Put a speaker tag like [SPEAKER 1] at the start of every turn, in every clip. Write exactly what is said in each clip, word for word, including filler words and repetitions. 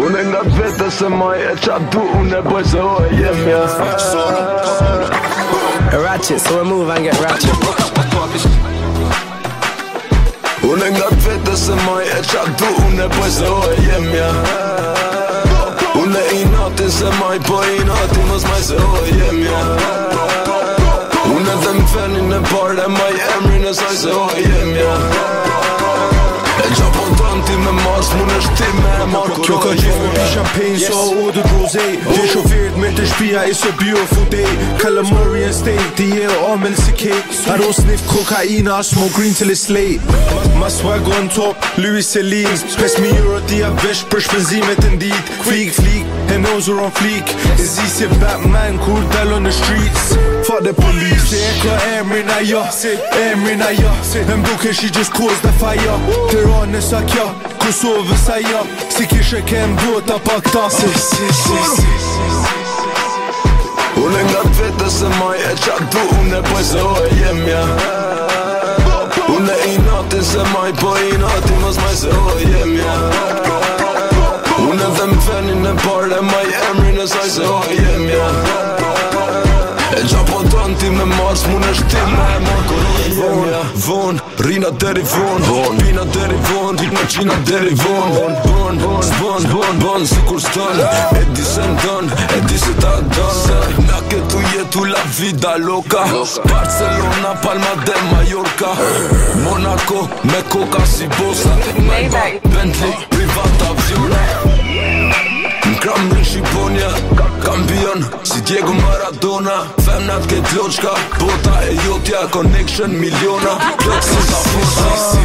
[SPEAKER 1] Unë nga vete se maj e qa du unë e boj se o e jem ja.
[SPEAKER 2] Ratchet, so we move and get ratchet.
[SPEAKER 1] Unë nga vete se maj e qa du unë e boj se o e jem ja. Unë e i nati se maj po i nati mos maj se o e jem ja. Unë edhe m'fenin e parë e maj emrin e saj se o e jem ja. E gjapo tanti me mas mun është ti me e marrë kur
[SPEAKER 3] Kjo ka gjithë me pi champagne so I ordered rosé. Gjej shoferit me të shpia, it's a beautiful day. Calamari and steak, the air all melts the cake. I don't sniff cocaine, I smoke green till it's late. My swag on top, Louis Celine. Pes mi euro ti a vesh për shpenzimet e ndit. Fleek, fleek, and nose are on fleek. Easy si Batman kur dal on the streets. Fuck the police, se e ka emrin ajo, emrin ajo. E mduke she just caused the fire. Tiran e sa kjo, Kosovë sa jo. Si kishe kem bota pa këta si si si si
[SPEAKER 1] Unë nga vete se maj e qa du unë e boj se o e jem ja. Unë e i nati se maj po i nati mos maj se o e jem ja. Unë edhe m'fenin e parë e maj emrin e saj se o e jem ja. E gjapo tanti me mars mun është ti me e marrë kur o e jem ja. Von, rina deri von, pina deri von, rina qina deri von. Bon, bon, bon, bon, bon, si kur s'ton, e di se n'don, e di se ta don. Na këtu jetu la vida loca, Barcelona, Palma de Mallorca, Monaco, me coca si bosa, Bentley, privat aviona. N'kram në Shqiponia, kampion, si Diego Maradona. Femnat këtë loqka, bota e jotja, connection miliona. Plot si ka fosa.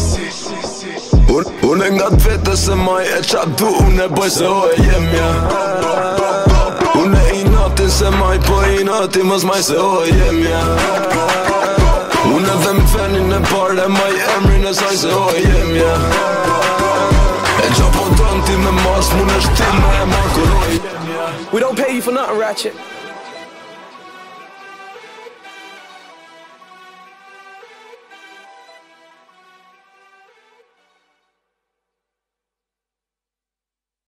[SPEAKER 1] Unë nga t'vete se maj e qa du unë e boj se o e jem ja. Unë e i nati se maj po i nati mos maj se o e jem ja. Unë edhe m'fenin e parë e maj emrin e saj se o e jem ja. E gjapo tanti me mas mun është ti me e marrë kur o e jem ja.
[SPEAKER 2] We don't pay you for nothing, Ratchet.